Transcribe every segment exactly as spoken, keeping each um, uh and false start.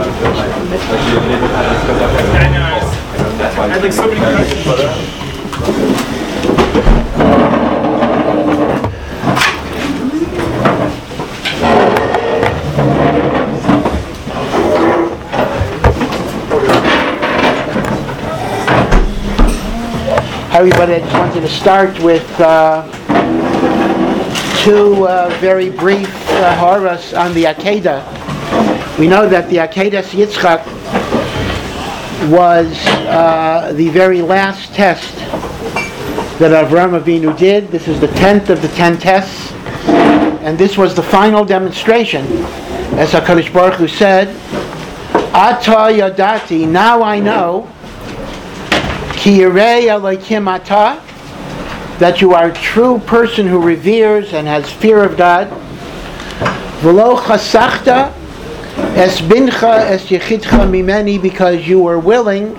I had like so many questions. Hi everybody, I just wanted to start with uh, two uh, very brief uh, horas on the Akedah. We know that the Akedah Yitzchak was uh, the very last test that Avraham Avinu did. This is the tenth of the ten tests, and this was the final demonstration. As HaKadosh Baruch Hu said, Ata Yadati, now I know, Ki Yirei Elokim Ata, that you are a true person who reveres and has fear of God. V'lo chasachta es bincha es yechidcha mimeni, because you were willing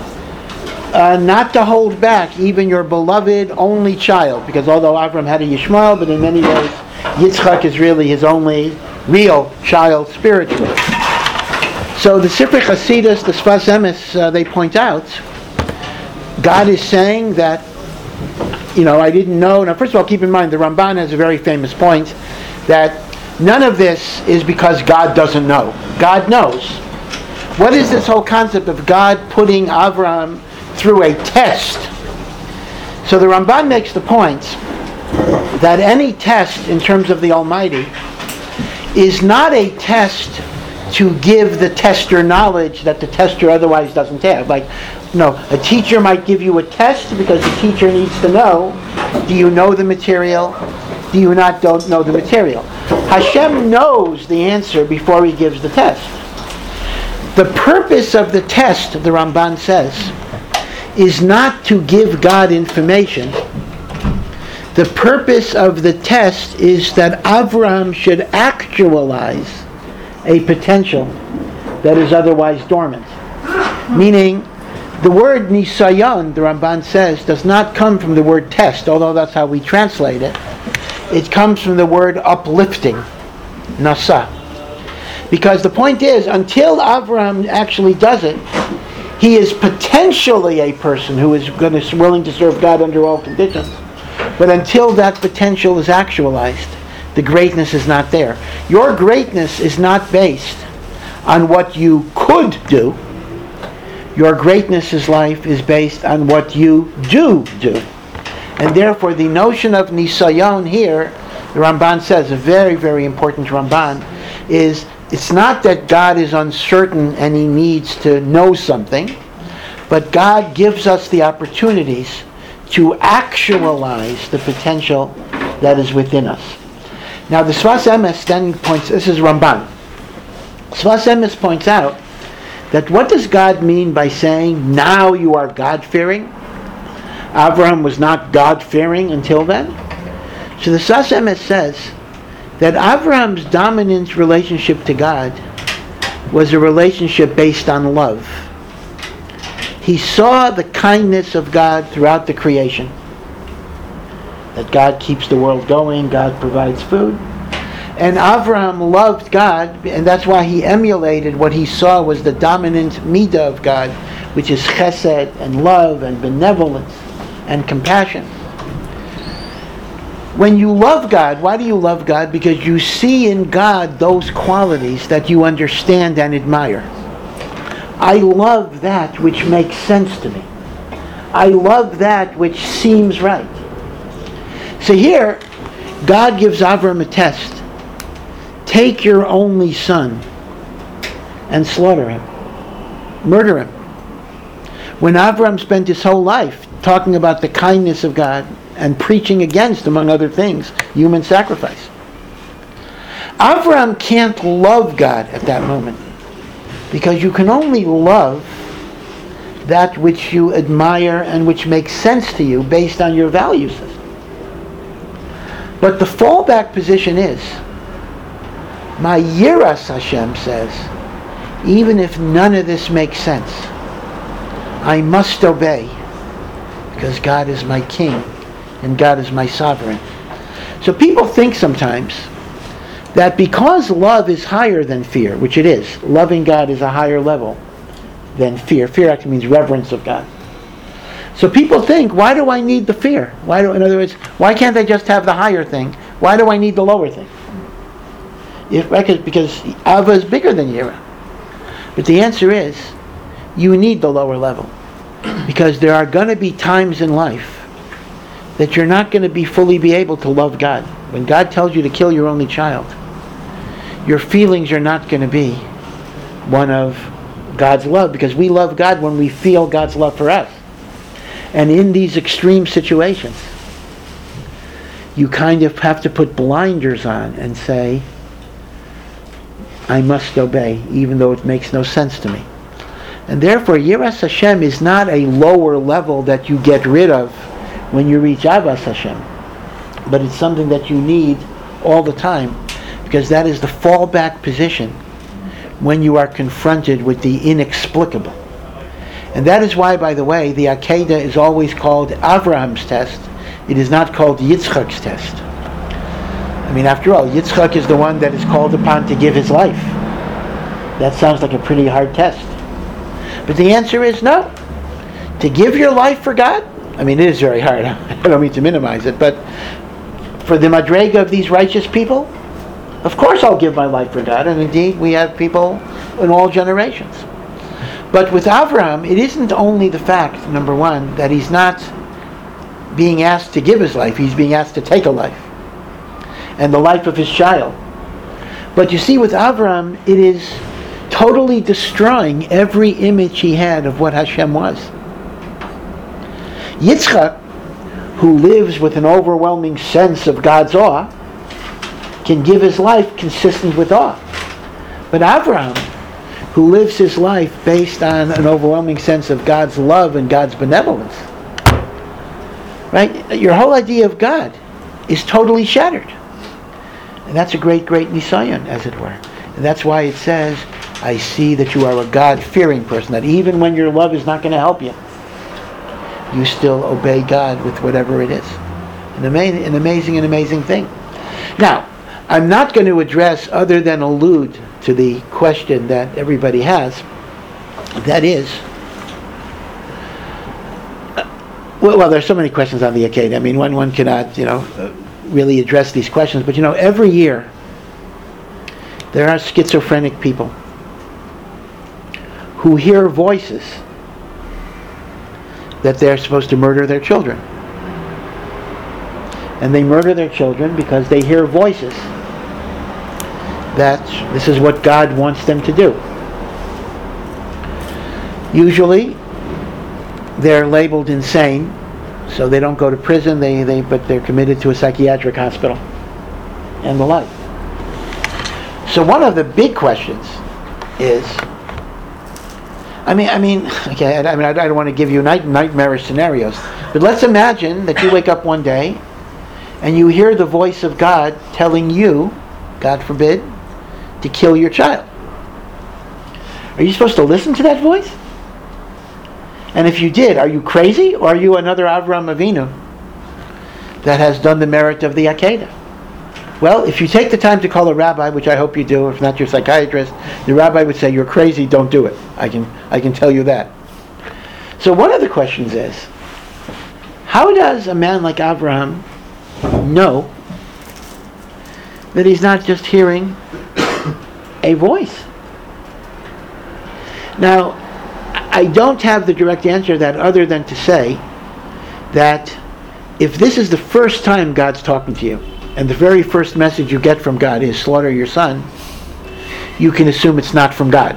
uh, not to hold back even your beloved only child. Because although Avram had a Yishmael, but in many ways Yitzchak is really his only real child spiritually. So the Sifrei Chasidus, the Sfas Emes, uh, they point out, God is saying that, you know, I didn't know. Now, first of all, keep in mind, the Ramban has a very famous point that none of this is because God doesn't know. God knows. What is this whole concept of God putting Avraham through a test? So the Ramban makes the point that any test in terms of the Almighty is not a test to give the tester knowledge that the tester otherwise doesn't have. Like, no, a teacher might give you a test because the teacher needs to know, do you know the material? Do you not don't know the material? Hashem knows the answer before he gives the test. The purpose of the test, the Ramban says, is not to give God information. The purpose of the test is that Avraham should actualize a potential that is otherwise dormant. Meaning, the word nisayon, the Ramban says, does not come from the word test, although that's how we translate it. It comes from the word uplifting, nasa. Because the point is, until Avraham actually does it, he is potentially a person who is going to, willing to serve God under all conditions. But until that potential is actualized, the greatness is not there. Your greatness is not based on what you could do. Your greatness in life is based on what you do do. And therefore the notion of nisayon here, the Ramban says, a very, very important Ramban, is it's not that God is uncertain and he needs to know something, but God gives us the opportunities to actualize the potential that is within us. Now the Sfas Emes then points, this is Ramban. Sfas Emes points out that what does God mean by saying, now you are God-fearing? Avraham was not God-fearing until then. So the Sfas Emes says that Avraham's dominant relationship to God was a relationship based on love. He saw the kindness of God throughout the creation. That God keeps the world going, God provides food. And Avraham loved God, and that's why he emulated what he saw was the dominant midah of God, which is chesed and love and benevolence and compassion. When you love God, why do you love God? Because you see in God those qualities that you understand and admire. I love that which makes sense to me. I love that which seems right. So here, God gives Avraham a test. Take your only son and slaughter him. Murder him. When Avraham spent his whole life talking about the kindness of God and preaching against, among other things, human sacrifice. Avraham can't love God at that moment because you can only love that which you admire and which makes sense to you based on your value system. But the fallback position is, my yiras, Hashem says, even if none of this makes sense, I must obey because God is my king and God is my sovereign. So people think sometimes that because love is higher than fear, which it is, loving God is a higher level than fear. Fear actually means reverence of God. So people think, why do I need the fear? Why do, in other words, why can't I just have the higher thing? Why do I need the lower thing? If, because Ava is bigger than Yira. But the answer is, you need the lower level. Because there are going to be times in life that you're not going to be fully be able to love God. When God tells you to kill your only child, your feelings are not going to be one of God's love, because we love God when we feel God's love for us. And in these extreme situations, you kind of have to put blinders on and say, I must obey, even though it makes no sense to me. And therefore, Yiras Hashem is not a lower level that you get rid of when you reach Avas Hashem, but it's something that you need all the time, because that is the fallback position when you are confronted with the inexplicable. And that is why, by the way, the Akedah is always called Avraham's test. It is not called Yitzchak's test. I mean, after all, Yitzchak is the one that is called upon to give his life. That sounds like a pretty hard test. But the answer is no. To give your life for God, I mean, it is very hard. I don't mean to minimize it, but for the madrega of these righteous people, of course I'll give my life for God, and indeed we have people in all generations. But with Avraham, it isn't only the fact, number one, that he's not being asked to give his life, he's being asked to take a life, and the life of his child. But you see, with Avraham, it is totally destroying every image he had of what Hashem was. Yitzchak, who lives with an overwhelming sense of God's awe, can give his life consistent with awe. But Avraham, who lives his life based on an overwhelming sense of God's love and God's benevolence, right? Your whole idea of God is totally shattered. And that's a great, great nisayon, as it were. And that's why it says, I see that you are a God-fearing person, that even when your love is not going to help you, you still obey God with whatever it is. An amazing, an amazing, an amazing thing. Now, I'm not going to address, other than allude to the question that everybody has. That is, uh, well, well, there's so many questions on the Akedah. I mean, one one cannot, you know, uh, really address these questions. But you know, every year there are schizophrenic people who hear voices that they're supposed to murder their children. And they murder their children because they hear voices that this is what God wants them to do. Usually, they're labeled insane, so they don't go to prison, they, they but they're committed to a psychiatric hospital and the like. So one of the big questions is, I mean, I mean, okay, I, I mean, I, I don't want to give you night, nightmarish scenarios, but let's imagine that you wake up one day and you hear the voice of God telling you, God forbid, to kill your child. Are you supposed to listen to that voice? And if you did, are you crazy, or are you another Avraham Avinu that has done the merit of the Akedah? Well, if you take the time to call a rabbi, which I hope you do, if not your psychiatrist, the rabbi would say, you're crazy, don't do it. I can, I can tell you that. So one of the questions is, how does a man like Avraham know that he's not just hearing a voice? Now, I don't have the direct answer to that, other than to say that if this is the first time God's talking to you, and the very first message you get from God is slaughter your son, you can assume it's not from God.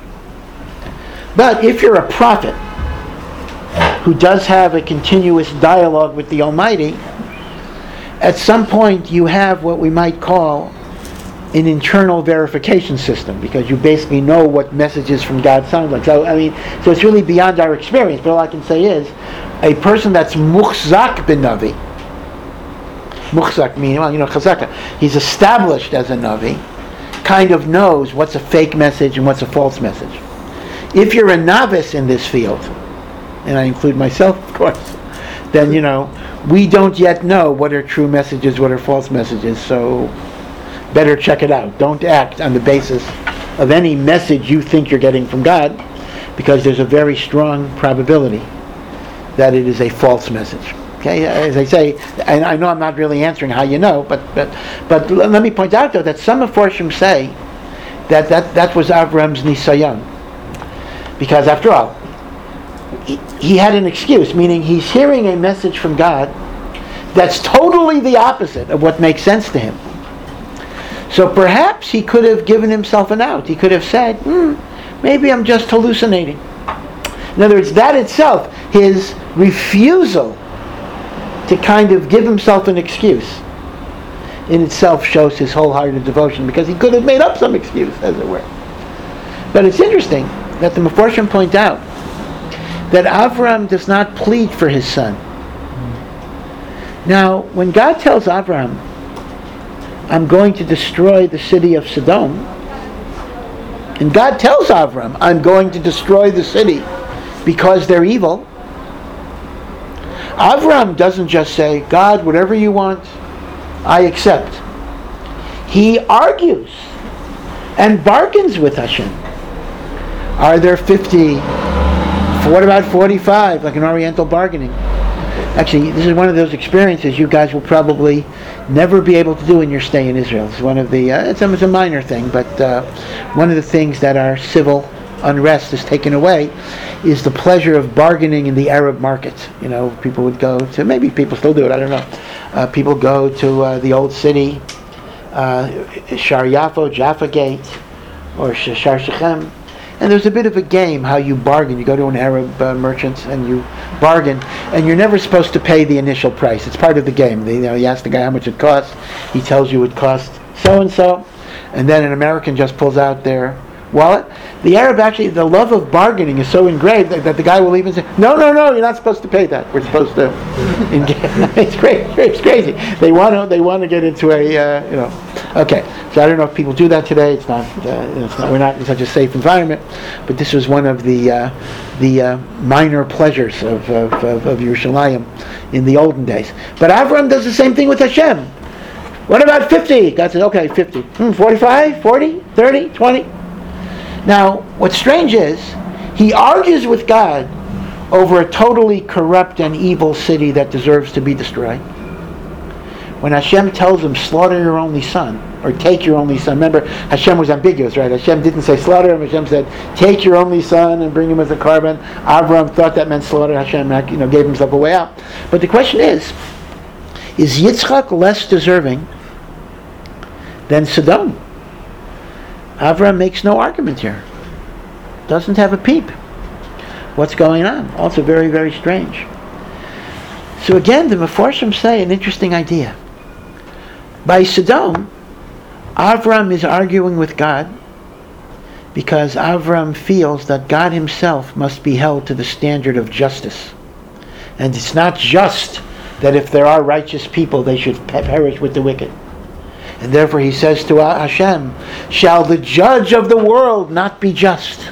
But if you're a prophet who does have a continuous dialogue with the Almighty, at some point you have what we might call an internal verification system, because you basically know what messages from God sound like. So I mean, so it's really beyond our experience, but all I can say is, a person that's muchzak bin Navi, muchzak meaning, well, you know, chazaka, he's established as a Navi, kind of knows what's a fake message and what's a false message. If you're a novice in this field, and I include myself, of course, then, you know, we don't yet know what are true messages, what are false messages, so better check it out. Don't act on the basis of any message you think you're getting from God, because there's a very strong probability that it is a false message. Okay, as I say, and I know I'm not really answering how you know, but but but let me point out though that some Meforshim say that that, that was Avram's Nisayon, because after all, he, he had an excuse, meaning he's hearing a message from God that's totally the opposite of what makes sense to him. So perhaps he could have given himself an out. He could have said, hmm, maybe I'm just hallucinating. In other words, that itself, his refusal to kind of give himself an excuse, in itself shows his wholehearted devotion, because he could have made up some excuse, as it were. But it's interesting that the Meforshim point out that Avram does not plead for his son. Now, when God tells Avram, I'm going to destroy the city of Sodom, and God tells Avram, I'm going to destroy the city because they're evil, Avram doesn't just say, God, whatever you want, I accept. He argues and bargains with Hashem. Are there fifty? What about forty-five, like an Oriental bargaining? Actually, this is one of those experiences you guys will probably never be able to do in your stay in Israel. It's one of the, uh, it's, it's a minor thing, but uh, one of the things that our civil unrest has taken away is the pleasure of bargaining in the Arab market. You know, people would go to, maybe people still do it, I don't know. Uh, people go to uh, the old city, uh, Shar Yafo, Jaffa Gate, or Shar Shechem, and there's a bit of a game how you bargain. You go to an Arab uh, merchant and you bargain, and you're never supposed to pay the initial price. It's part of the game. They, you know, you ask the guy how much it costs. He tells you it costs so and so, and then an American just pulls out their wallet. The Arab, actually, the love of bargaining is so engraved that, that the guy will even say, no, no, no, you're not supposed to pay that. We're supposed to engage. It's crazy. It's crazy. They want to. They want to get into a, uh, you know. Okay, so I don't know if people do that today. It's not. Uh, it's not. We're not in such a safe environment. But this was one of the uh, the uh, minor pleasures of of, of of Yerushalayim in the olden days. But Avram does the same thing with Hashem. What about fifty? God says, okay, fifty. Hmm, forty-five, forty, thirty, twenty. Now, what's strange is, he argues with God over a totally corrupt and evil city that deserves to be destroyed. When Hashem tells him, slaughter your only son, or take your only son. Remember, Hashem was ambiguous, right? Hashem didn't say slaughter him. Hashem said, take your only son and bring him as a carbon. Avram thought that meant slaughter. Hashem, you know, gave himself a way out. But the question is, is Yitzchak less deserving than Sodom? Avram makes no argument here. Doesn't have a peep. What's going on? Also very, very strange. So again, the Meforshim say an interesting idea. By Sodom, Avram is arguing with God because Avram feels that God himself must be held to the standard of justice. And it's not just that if there are righteous people, they should perish with the wicked. And therefore he says to Hashem, shall the judge of the world not be just?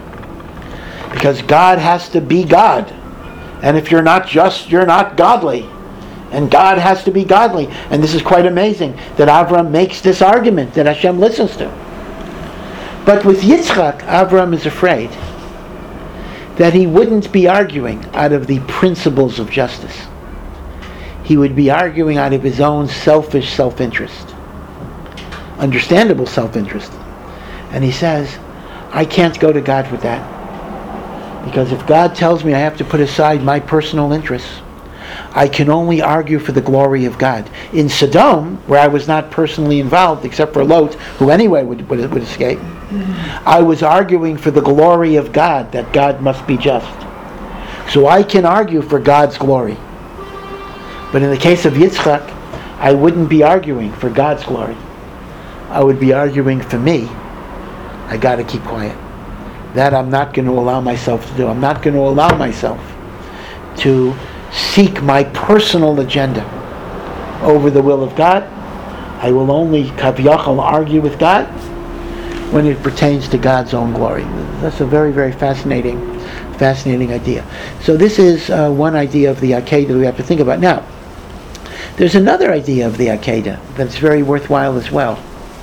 Because God has to be God. And if you're not just, you're not godly. And God has to be godly. And this is quite amazing that Avram makes this argument that Hashem listens to. But with Yitzchak, Avram is afraid that he wouldn't be arguing out of the principles of justice. He would be arguing out of his own selfish self-interest. Understandable self-interest. And he says, I can't go to God with that. Because if God tells me I have to put aside my personal interests, I can only argue for the glory of God. In Sodom, where I was not personally involved, except for Lot, who anyway would, would, would escape, mm-hmm. I was arguing for the glory of God, that God must be just. So I can argue for God's glory. But in the case of Yitzchak, I wouldn't be arguing for God's glory. I would be arguing for me. I got to keep quiet. That I'm not going to allow myself to do. I'm not going to allow myself to seek my personal agenda over the will of God. I will only kaviyachal argue with God when it pertains to God's own glory. That's a very, very fascinating, fascinating idea. So this is uh, one idea of the Akedah that we have to think about. Now, there's another idea of the Akedah that's very worthwhile as well.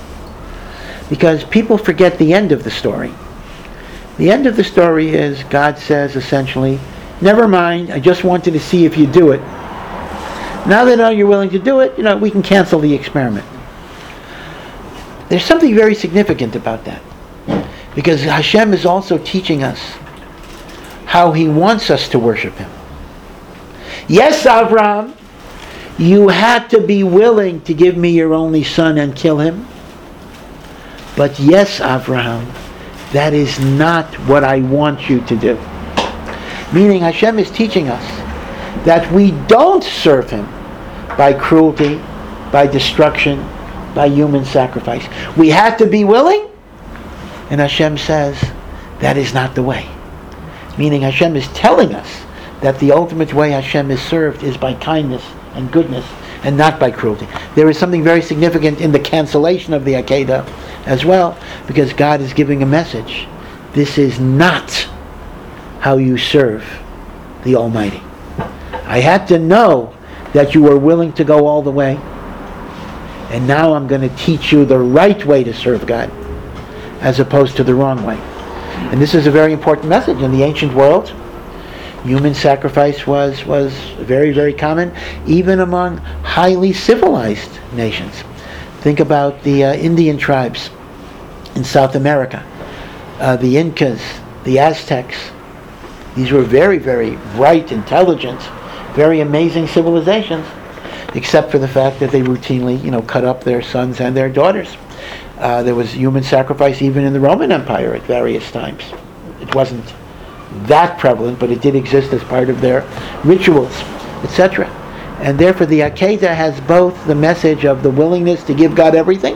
because people forget the end of the story. The end of the story is God says essentially, never mind, I just wanted to see if you do it. Now that I know you're willing to do it, you know, we can cancel the experiment. There's something very significant about that, because Hashem is also teaching us how He wants us to worship Him. Yes, Avraham, you had to be willing to give me your only son and kill him. But yes, Avraham, that is not what I want you to do. Meaning Hashem is teaching us that we don't serve Him by cruelty, by destruction, by human sacrifice. We have to be willing, and Hashem says that is not the way. Meaning Hashem is telling us that the ultimate way Hashem is served is by kindness and goodness, and not by cruelty. There is something very significant in the cancellation of the Akedah as well, because God is giving a message. This is not how you serve the Almighty. I had to know that you were willing to go all the way, and now I'm going to teach you the right way to serve God, as opposed to the wrong way. And this is a very important message. In the ancient world, human sacrifice was, was very, very common, even among highly civilized nations. Think about the uh, Indian tribes in South America, uh, the Incas, the Aztecs. These were very, very bright, intelligent, very amazing civilizations, except for the fact that they routinely, you know, cut up their sons and their daughters. Uh, there was human sacrifice even in the Roman Empire at various times. It wasn't that prevalent, but it did exist as part of their rituals, et cetera. And therefore the Akedah has both the message of the willingness to give God everything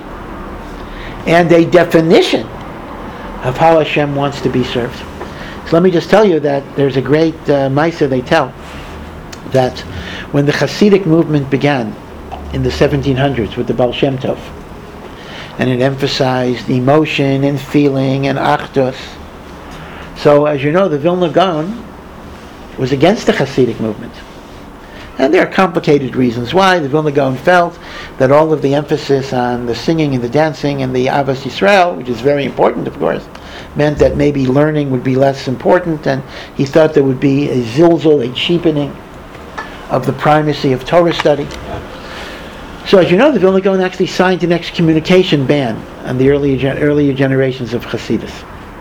and a definition of how Hashem wants to be served. So let me just tell you that there's a great uh, Maisa they tell, that when the Hasidic movement began in the seventeen hundreds with the Baal Shem Tov, and it emphasized emotion and feeling and achdus. So, as you know, the Vilna Gaon was against the Hasidic movement. And there are complicated reasons why. The Vilna Gaon felt that all of the emphasis on the singing and the dancing and the Avas Yisrael, which is very important, of course, meant that maybe learning would be less important, and he thought there would be a zilzul, a cheapening of the primacy of Torah study. So, as you know, the Vilna Gaon actually signed an excommunication ban on the earlier, gen- earlier generations of Hasidus.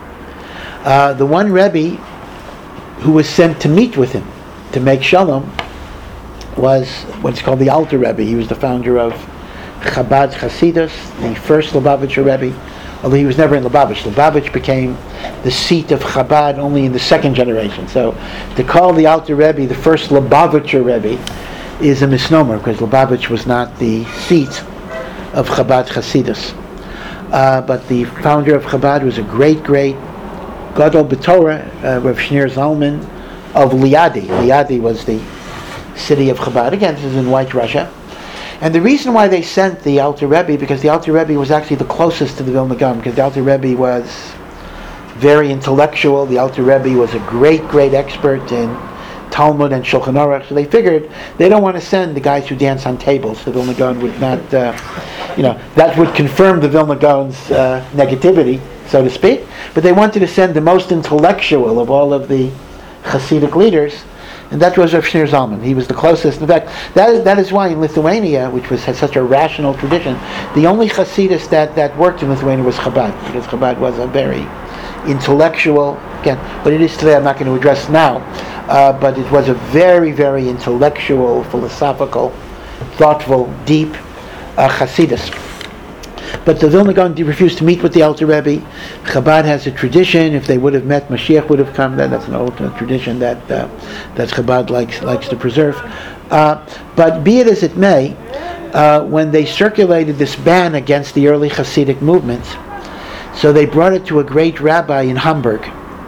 Uh, the one Rebbe who was sent to meet with him to make shalom was what's called the Alter Rebbe. He was the founder of Chabad Hasidus, the first Lubavitcher Rebbe, although he was never in Lubavitch. Lubavitch became the seat of Chabad only in the second generation. So to call the Alter Rebbe the first Lubavitcher Rebbe is a misnomer, because Lubavitch was not the seat of Chabad Hasidus. Uh, but the founder of Chabad was a great, great Gadol B'Torah, uh, Rav Shneur Zalman of Liadi. Liadi was the city of Chabad. Again, this is in White Russia. And the reason why they sent the Alter Rebbe, because the Alter Rebbe was actually the closest to the Vilna Gaon, because the Alter Rebbe was very intellectual. The Alter Rebbe was a great, great expert in Talmud and Shulchan Aruch. So they figured they don't want to send the guys who dance on tables. The Vilna Gaon would not, uh, you know, that would confirm the Vilna Gaon's uh, negativity, so to speak. But they wanted to send the most intellectual of all of the Hasidic leaders, and that was Rav Shneur Zalman. He was the closest. In fact, that is, that is why in Lithuania, which was had such a rational tradition, the only Hasidus that, that worked in Lithuania was Chabad, because Chabad was a very intellectual, again, but it is today, I'm not going to address now, uh, but it was a very, very intellectual, philosophical, thoughtful, deep uh, Hasidus. But the Vilna Gaon refused to meet with the Alter Rebbe. Chabad has a tradition, if they would have met, Mashiach would have come. That, that's an old uh, tradition that uh, that Chabad likes likes to preserve. Uh, but be it as it may, uh, when they circulated this ban against the early Hasidic movement, so they brought it to a great rabbi in Hamburg,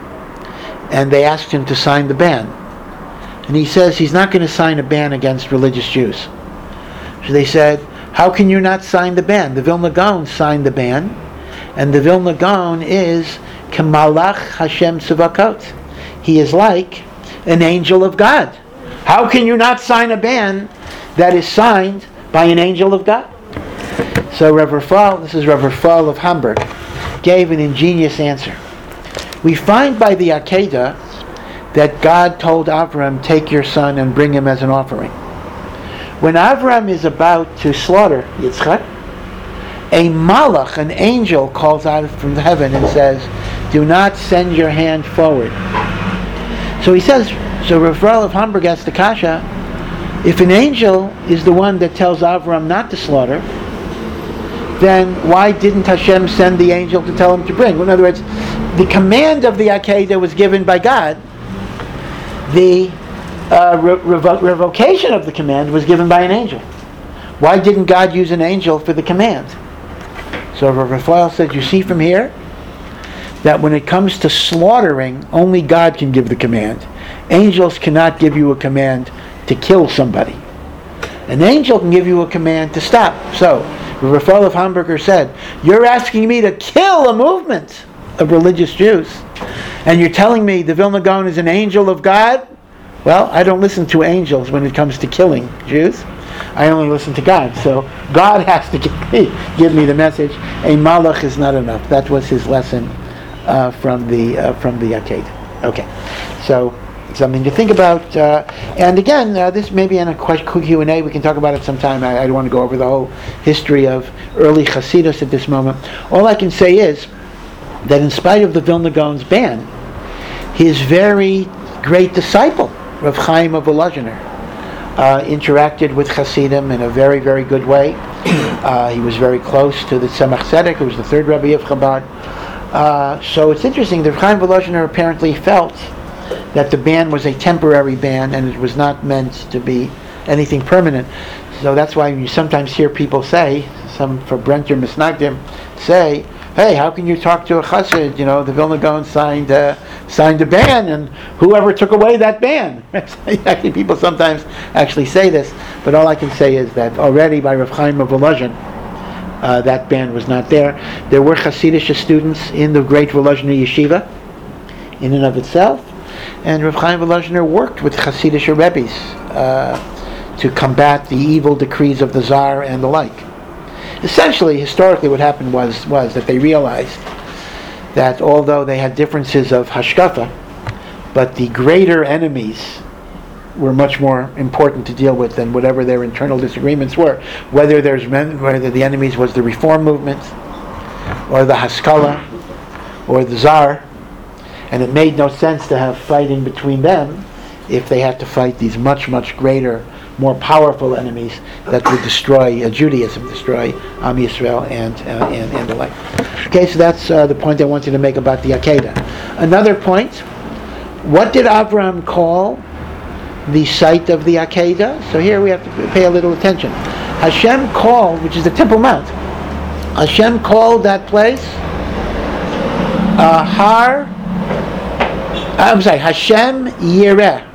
and they asked him to sign the ban. And he says he's not going to sign a ban against religious Jews. So they said, how can you not sign the ban? The Vilna Gaon signed the ban, and the Vilna Gaon is Kemalach Hashem Tzavakot. He is like an angel of God. How can you not sign a ban that is signed by an angel of God? So Rav Rafal, this is Rav Rafal of Hamburg, gave an ingenious answer. We find by the Akedah that God told Avram, take your son and bring him as an offering. When Avram is about to slaughter Yitzchak, a malach, an angel, calls out from heaven and says, do not send your hand forward. So he says, so Rav Rafal of Hamburg asks the Kasha, if an angel is the one that tells Avram not to slaughter, then why didn't Hashem send the angel to tell him to bring? In other words, the command of the Akedah was given by God. The uh, re- revo- revocation of the command was given by an angel. Why didn't God use an angel for the command? So Rav Rafal said, you see from here that when it comes to slaughtering, only God can give the command. Angels cannot give you a command to kill somebody. An angel can give you a command to stop. So Rav Rafal of Hamburger said, you're asking me to kill a movement of religious Jews, and you're telling me the Vilna Gaon is an angel of God? Well, I don't listen to angels when it comes to killing Jews. I only listen to God. So God has to give me, give me the message. A malach is not enough. That was his lesson uh, from the uh, from the Akedah. Okay, so something to think about. Uh, and again, uh, this may be in a Q and A. We can talk about it sometime. I, I don't want to go over the whole history of early Hasidus at this moment. All I can say is that in spite of the Vilna Gaon's ban, his very great disciple, Rav Chaim of Volozhiner, uh, interacted with Hasidim in a very, very good way. Uh, he was very close to the Tzemach Tzedek, who was the third Rebbe of Chabad. Uh, so it's interesting that Rav Chaim of Volozhiner apparently felt that the ban was a temporary ban and it was not meant to be anything permanent. So that's why you sometimes hear people say, some for Brenter Misnagdim say, hey, how can you talk to a chassid? You know, the Vilna Gaon signed uh, signed a ban, and whoever took away that ban. Actually, people sometimes actually say this, but all I can say is that already by Rav Chaim of Volozhin, uh, that ban was not there. There were Hasidic students in the great Volozhiner yeshiva, in and of itself, and Rav Chaim of Volozhiner worked with Hasidic Rebbes uh, to combat the evil decrees of the Tsar and the like. Essentially, historically, what happened was was that they realized that although they had differences of hashkafa, but the greater enemies were much more important to deal with than whatever their internal disagreements were. Whether there's whether the enemies was the Reform movement, or the Haskalah, or the Tsar, and it made no sense to have fighting between them if they had to fight these much, much greater, more powerful enemies that would destroy uh, Judaism, destroy Am Yisrael and, uh, and and the like. Okay, so that's uh, the point I wanted to make about the Akedah. Another point, what did Avram call the site of the Akedah? So here we have to pay a little attention. Hashem called, which is the Temple Mount, Hashem called that place uh, Har, I'm sorry, Hashem Yireh.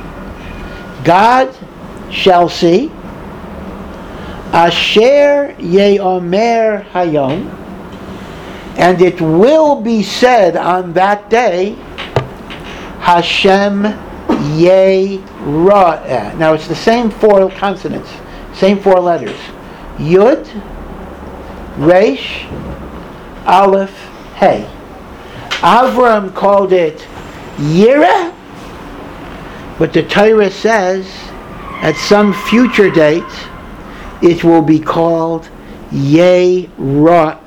God shall see, Asher Yeomer Hayom, and it will be said on that day, Hashem Yera'eh. Now it's the same four consonants, same four letters. Yud, Resh, Aleph, Hey. Avram called it Yireh, but the Torah says at some future date it will be called Yera'eh.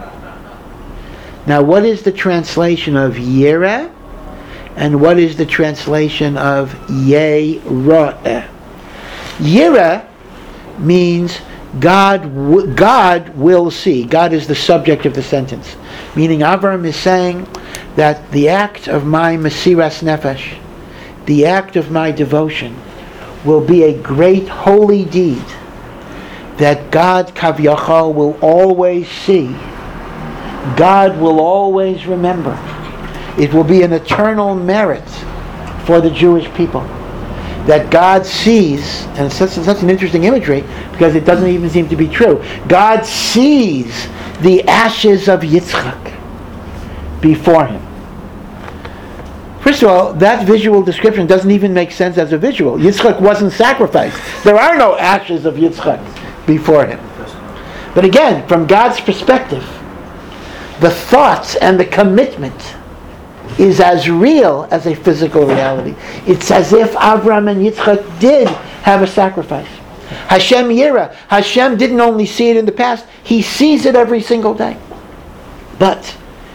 Now what is the translation of Yireh and what is the translation of Yera'eh? Yireh means God w- God will see. God is the subject of the sentence. Meaning Avram is saying that the act of my Mesiras Nefesh, the act of my devotion, will be a great holy deed that God Kavyachal will always see. God will always remember. It will be an eternal merit for the Jewish people. That God sees, and it's such, such an interesting imagery because it doesn't even seem to be true. God sees the ashes of Yitzchak before him. First of all, that visual description doesn't even make sense as a visual. Yitzchak wasn't sacrificed. There are no ashes of Yitzchak before him. But again, from God's perspective, the thoughts and the commitment is as real as a physical reality. It's as if Avraham and Yitzchak did have a sacrifice. Hashem Yira. Hashem didn't only see it in the past, He sees it every single day. But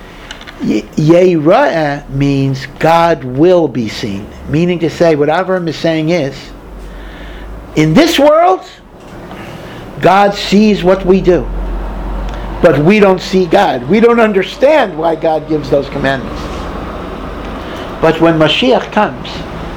Yeira'eh means God will be seen. Meaning to say, what Avraham is saying is, in this world, God sees what we do. But we don't see God. We don't understand why God gives those commandments. But when Mashiach comes,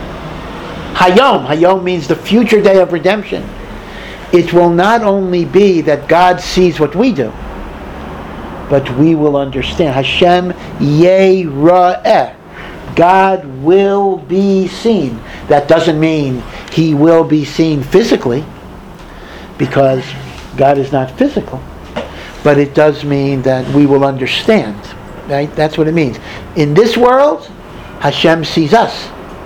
Hayom, Hayom means the future day of redemption, it will not only be that God sees what we do, but we will understand. Hashem Yeira'eh. God will be seen. That doesn't mean He will be seen physically, because God is not physical. But it does mean that we will understand. Right? That's what it means. In this world, Hashem sees us.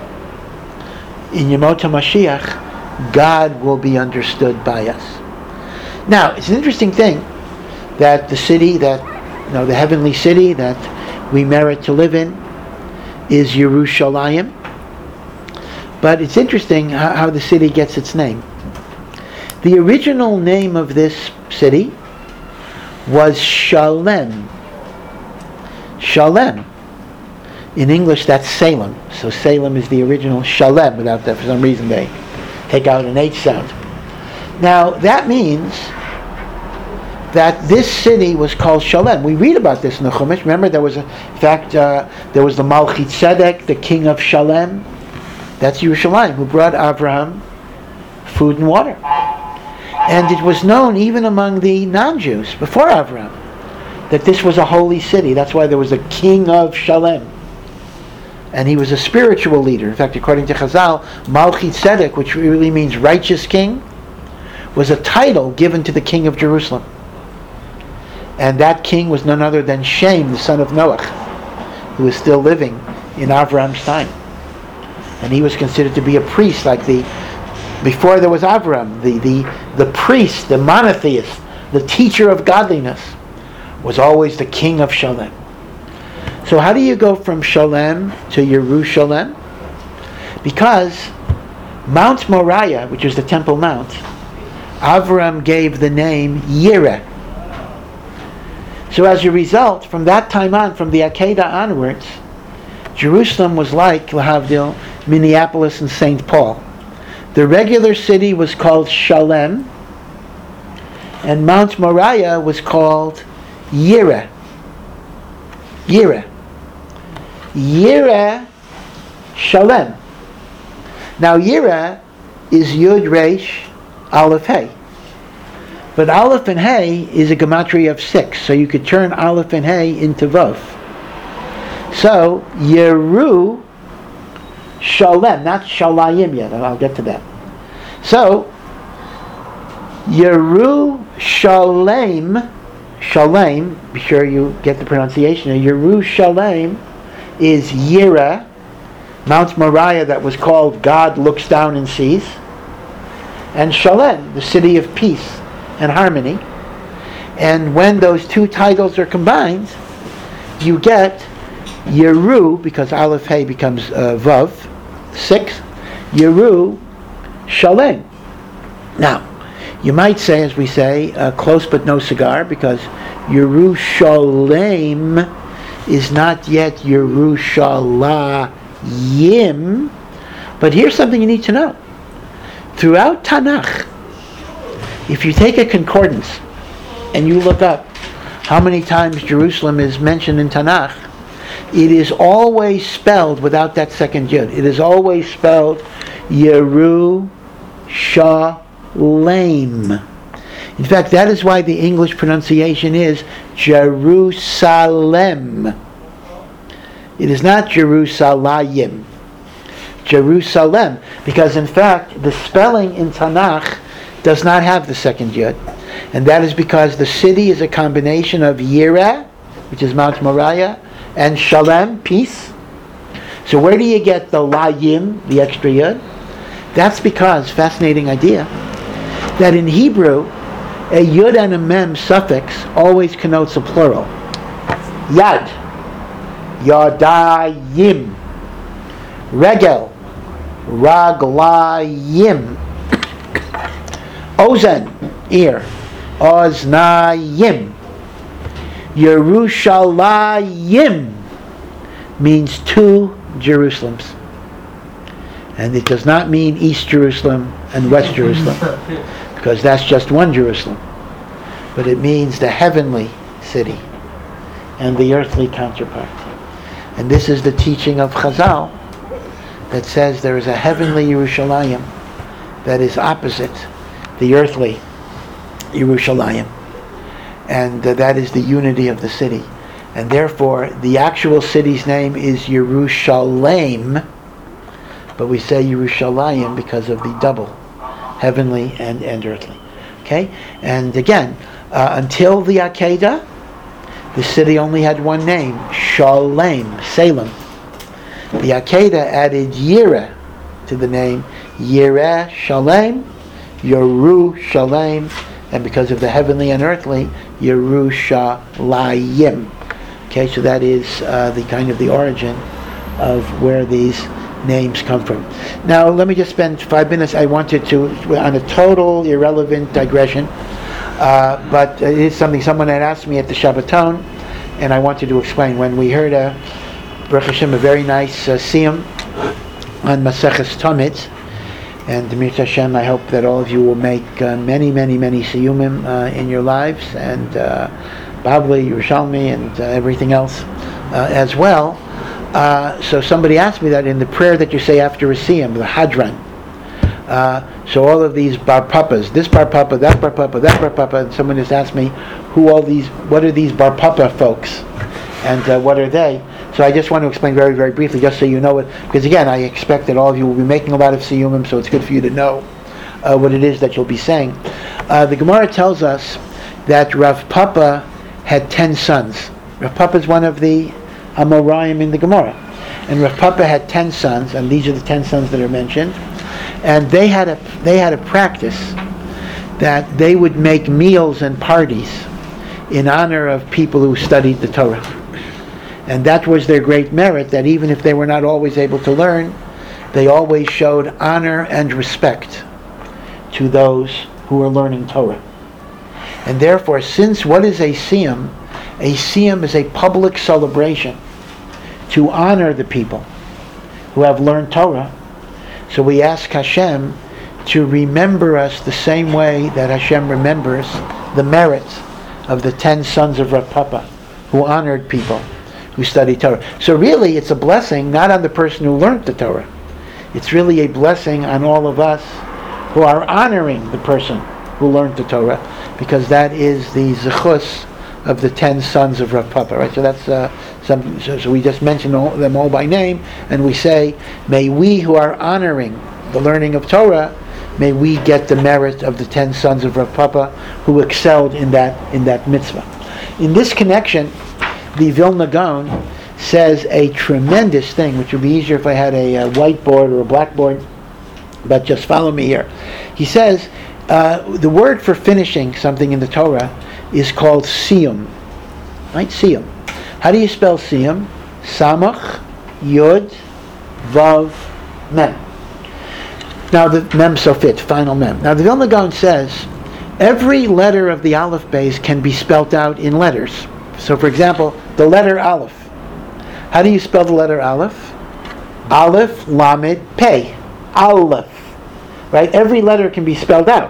In Yemot HaMashiach, God will be understood by us. Now, it's an interesting thing that the city that, you know, the heavenly city that we merit to live in is Yerushalayim. But it's interesting how, how the city gets its name. The original name of this city was Shalem. Shalem. In English, that's Salem. So Salem is the original Shalem. Without that, for some reason, they take out an H sound. Now, that means that this city was called Shalem. We read about this in the Chumash. Remember, there was, a, in fact, uh, there was the Malchit Tzedek, the king of Shalem. That's Yerushalayim, who brought Abraham food and water. And it was known even among the non-Jews before Abraham that this was a holy city. That's why there was a king of Shalem. And he was a spiritual leader. In fact, according to Chazal, Malchit Tzedek, which really means righteous king, was a title given to the king of Jerusalem. And that king was none other than Shem, the son of Noach, who was still living in Avram's time. And he was considered to be a priest, like the, before there was Avram, the, the, the priest, the monotheist, the teacher of godliness, was always the king of Shalem. So how do you go from Shalem to Yerushalem? Because Mount Moriah, which is the Temple Mount, Avram gave the name Yireh. So as a result, from that time on, from the Akedah onwards, Jerusalem was like, Lahavdil, Minneapolis and Saint Paul. The regular city was called Shalem, and Mount Moriah was called Yireh. Yireh. Yireh Shalem. Now Yireh is Yud Resh Aleph Hey. But Aleph and Hey is a gematria of six, so you could turn Aleph and Hey into Vav. So Yeru Shalem, not Shalayim yet, I'll get to that. So Yeru Shalem, Shalem, be sure you get the pronunciation. Yeru Shalem is Yireh, Mount Moriah that was called God looks down and sees, and Shalem, the city of peace and harmony. And when those two titles are combined, you get Yeru, because Aleph Hey becomes uh, Vav, six, Yeru Shalem. Now, you might say, as we say, uh, close but no cigar, because Yerushalayim is not yet Yerushalayim. But here's something you need to know. Throughout Tanakh, if you take a concordance and you look up how many times Jerusalem is mentioned in Tanakh, it is always spelled without that second yud. It is always spelled Yerushalayim. In fact, that is why the English pronunciation is Jerusalem. It is not Jerusalayim. Jerusalem. Because in fact, the spelling in Tanakh does not have the second yud. And that is because the city is a combination of Yireh, which is Mount Moriah, and Shalem, peace. So where do you get the Layim, the extra yud? That's because, fascinating idea, that in Hebrew, A yud and a mem suffix always connotes a plural. Yad, yadayim. Regel, raglayim. Ozen, ear, oznayim. Yerushalayim means two Jerusalems. And it does not mean East Jerusalem and West Jerusalem, because that's just one Jerusalem. But it means the heavenly city and the earthly counterpart. And this is the teaching of Chazal that says there is a heavenly Yerushalayim that is opposite the earthly Yerushalayim. And uh, that is the unity of the city. And therefore, the actual city's name is Yerushalayim, but we say Yerushalayim because of the double, heavenly and, and earthly. Okay? And again, uh, until the Akedah, the city only had one name, Shalem, Salem. The Akedah added Yireh to the name, Yireh Shalem, Yerushalayim, and because of the heavenly and earthly, Yerushalayim. Okay, so that is uh, the kind of the origin of where these names come from. Now, let me just spend five minutes. I wanted to, on a total irrelevant digression, uh, but it is something someone had asked me at the Shabbaton, and I wanted to explain. When we heard a, Baruch Hashem, a very nice uh, siyum on Maseches Tamid, and Mirz Hashem, I hope that all of you will make uh, many, many, many siyumim uh, in your lives, and uh, Bavli, Yerushalmi, and uh, everything else uh, as well. Uh, so somebody asked me that in the prayer that you say after a siyum, the Hadran. Uh, so all of these bar papas, this bar papa, that bar papa, that bar papa, and someone has asked me who all these, what are these bar papa folks, and uh, what are they? So I just want to explain very, very briefly, just so you know it, because again, I expect that all of you will be making a lot of siyumim, so it's good for you to know uh, what it is that you'll be saying. Uh, the Gemara tells us that Rav Papa had ten sons. Rav Papa is one of the Amoraim in the Gemara, and Rav Papa had ten sons, and these are the ten sons that are mentioned. And they had a they had a practice that they would make meals and parties in honor of people who studied the Torah. And that was their great merit, that even if they were not always able to learn, they always showed honor and respect to those who were learning Torah. And therefore, since what is a siyum? A siyum is a public celebration to honor the people who have learned Torah. So we ask Hashem to remember us the same way that Hashem remembers the merits of the ten sons of Rav Papa who honored people who studied Torah. So really it's a blessing not on the person who learned the Torah. It's really a blessing on all of us who are honoring the person who learned the Torah, because that is the zechus of the ten sons of Rav Papa, right? So that's uh, some. So, so we just mention all, them all by name, and we say, may we who are honoring the learning of Torah, may we get the merit of the ten sons of Rav Papa who excelled in that in that mitzvah. In this connection, the Vilna Gaon says a tremendous thing, which would be easier if I had a, a whiteboard or a blackboard, but just follow me here. He says uh, the word for finishing something in the Torah is called siyum, right? Siyum. How do you spell siyum? Samach, Yud, Vav, Mem. Now the Mem Sofit, final Mem. Now the Vilna Gaon says every letter of the Aleph Beis can be spelt out in letters. So for example, the letter Aleph. How do you spell the letter Aleph? Aleph, Lamed, Pei. Aleph. Right? Every letter can be spelled out.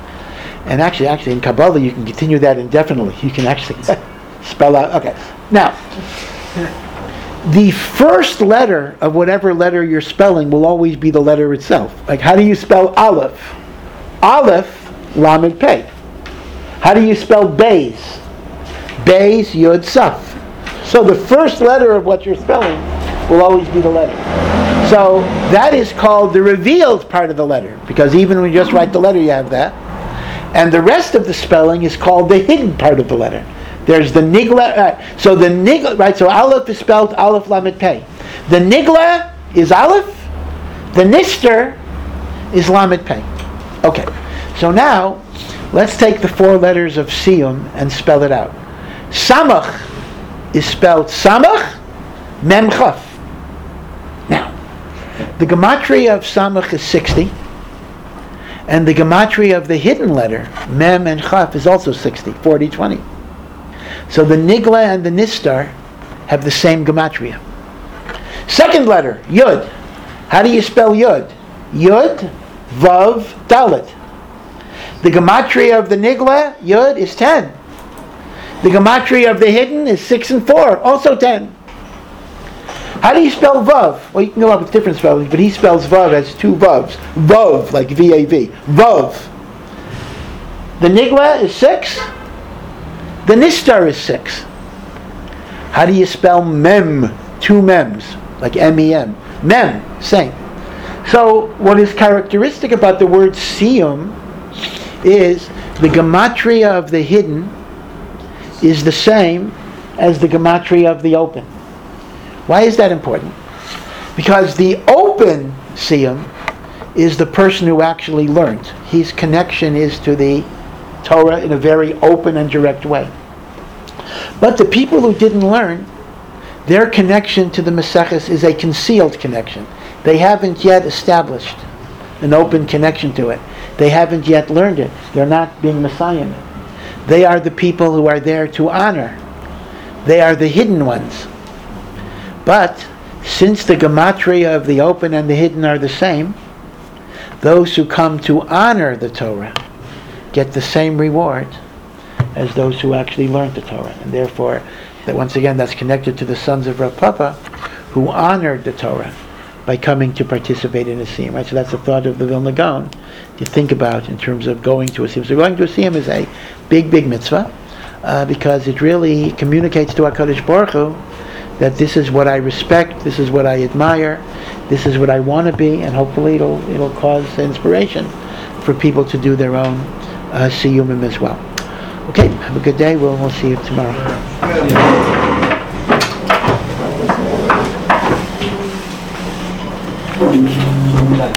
And actually, actually in Kabbalah you can continue that indefinitely. You can actually spell out. Okay. Now, the first letter of whatever letter you're spelling will always be the letter itself. Like, how do you spell Aleph? Aleph, Lamed, Pei. How do you spell Beis? Beis, Yud, Saf. So the first letter of what you're spelling will always be the letter. So that is called the revealed part of the letter, because even when you just write the letter you have that. And the rest of the spelling is called the hidden part of the letter. There's the nigla. Uh, so the nigla, right? So Aleph is spelled Aleph Lamed Pei. The nigla is Aleph. The nister is Lamed Pei. Okay. So now Let's take the four letters of Siyum and spell it out. Samach is spelled Samach Mem Chaf. Now, the gematria of Samach is sixty, and the gematria of the hidden letter, Mem and Chaf, is also sixty, forty, twenty. So the Nigla and the Nistar have the same gematria. Second letter, Yud. How do you spell Yud? Yud, Vav, Dalet. The gematria of the Nigla, Yud, is ten. The gematria of the hidden is six and four, also ten. How do you spell Vav? Well, you can go up with different spellings, but he spells Vav as two Vavs. Vav, like V A V. Vav. The Nigla is six. The Nistar is six. How do you spell Mem? Two Mems, like M E M. Mem, same. So, what is characteristic about the word Siyum is the gematria of the hidden is the same as the gematria of the open. Why is that important? Because the open Siyum is the person who actually learned. His connection is to the Torah in a very open and direct way. But the people who didn't learn, their connection to the Maseches is a concealed connection. They haven't yet established an open connection to it. They haven't yet learned it. They're not being Messiah. They are the people who are there to honor. They are the hidden ones. But since the gematria of the open and the hidden are the same, those who come to honor the Torah get the same reward as those who actually learned the Torah. And therefore, that once again, that's connected to the sons of Rav Papa, who honored the Torah by coming to participate in a Siyum. Right? So that's the thought of the Vilna Gaon to think about in terms of going to a Siyum. So going to a Siyum is a big, big mitzvah, uh, because it really communicates to HaKadosh Baruch Hu that this is what I respect, this is what I admire, this is what I want to be, and hopefully it'll it'll cause inspiration for people to do their own uh, Siyumim as well. Okay, have a good day. We'll, we'll see you tomorrow.